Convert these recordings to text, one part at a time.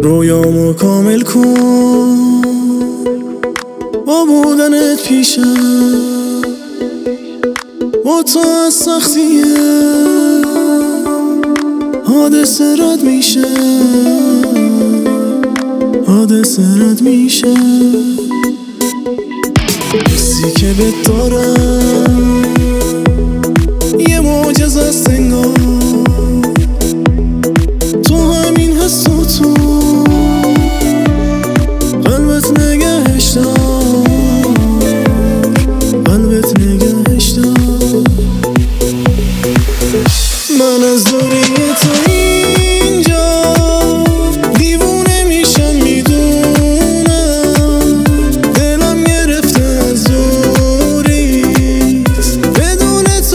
رویامو کامل کن با بودنت پیشم، با تو از سختیه حادثه رد میشه، حادثه رد میشه. حسی که بهت دارم یه معجزه است انگار، تو همین حسو تو قلبت نگهش دار، قلبت نگهش دار. من از دوری تو اینجا دیوونه میشم، میدونم دلم گرفته از دوریت، بدون تو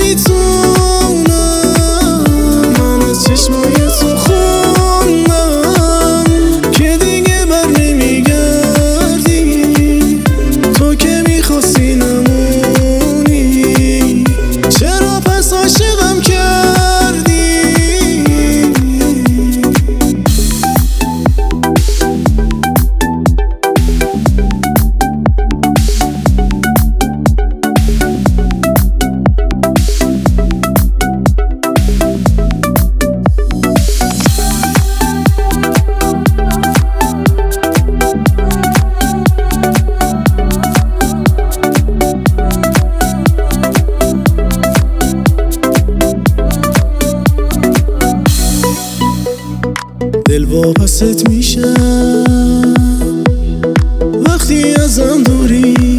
نمیتونم. من از چشمای تو خوندم که دیگه بر نمیگردی، تو که میخواستی نمونی، چرا پس عاشقم کردی؟ دل واپست میشم وقتی ازم دوری،